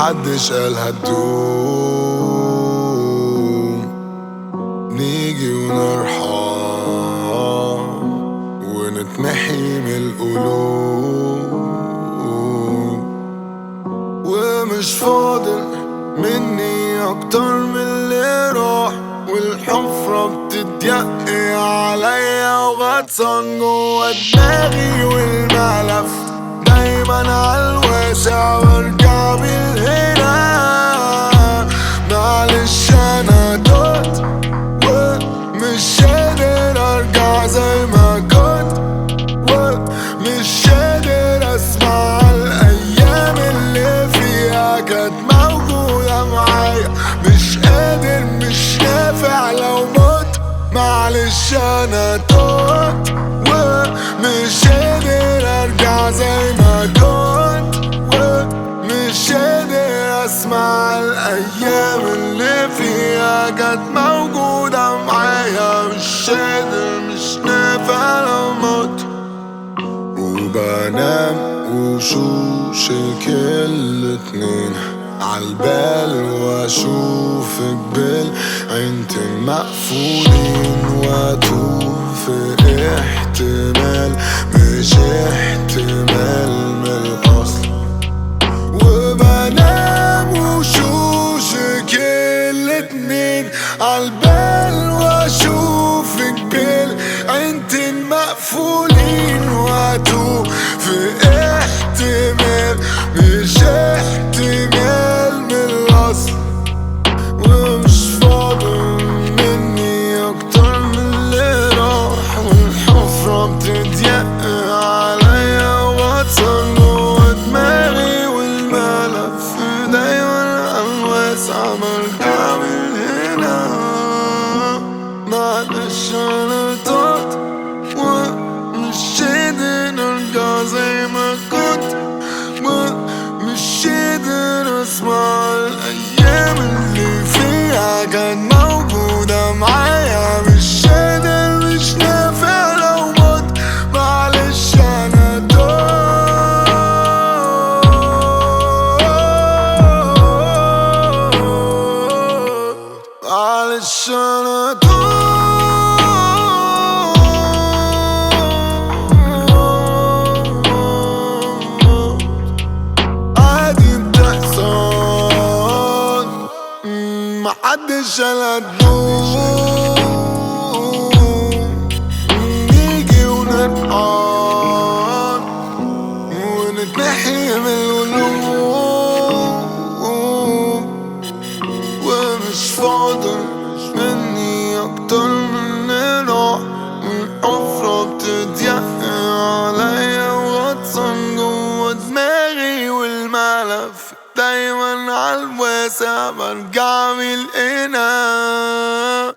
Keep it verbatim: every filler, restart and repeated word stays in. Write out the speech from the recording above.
محدش قال هتدوم. نيجي ونرحم ونتمحي من القلوب، ومش فاضل مني اكتر من اللي راح، والحفرة بتضيق عليا وغطسان جوا دماغي، والملف دايما عالواسع برجع بالهنا. معلش انا دوت ومش قادر ارجع زي ما كنت، ومش قادر اسمع الايام اللي فيها كانت موجودة معايا. مش قادر مش نافع لو مت. معلش انا توت ومش قادر ارجع زي ما كنت، ومش قادر اسمع الايام اللي فيها كانت موجودة معايا. مش قادر مش نافع لو مت. وبنام وشوشك الاتنين عالبال واشوفك بالعينتين مقفولين، واتوه في احتمال مش احتمال من الاصل. وبنام وشوشك الاتنين عالبال واشوفك بالعينتين مقفولين، واتوه في احتمال مش احتمال من الاصل. ومش فاضل مني اكتر من اللي راح، والحفرة بتضيق عليا وغطسان جوا دماغي، والملف دايما عالواسع برجع من هنا. معلش انا طرت ومش قادر ارجع زي ما كنت، ومش قادر اسمع الايام اللي فيها كانت موجودة معايا. مش قادر مش نافع لو مت. معلش انا توت، معلش انا توت. محدش قال هتدوم. نيجي ونرقص ونتمحي من القلوب، ومش فاضل مني اكتر من اللي راح، والحفرة بتضيق عليا وغطسان جوا دماغي، والملف دايما عالواسع برجع من القنا.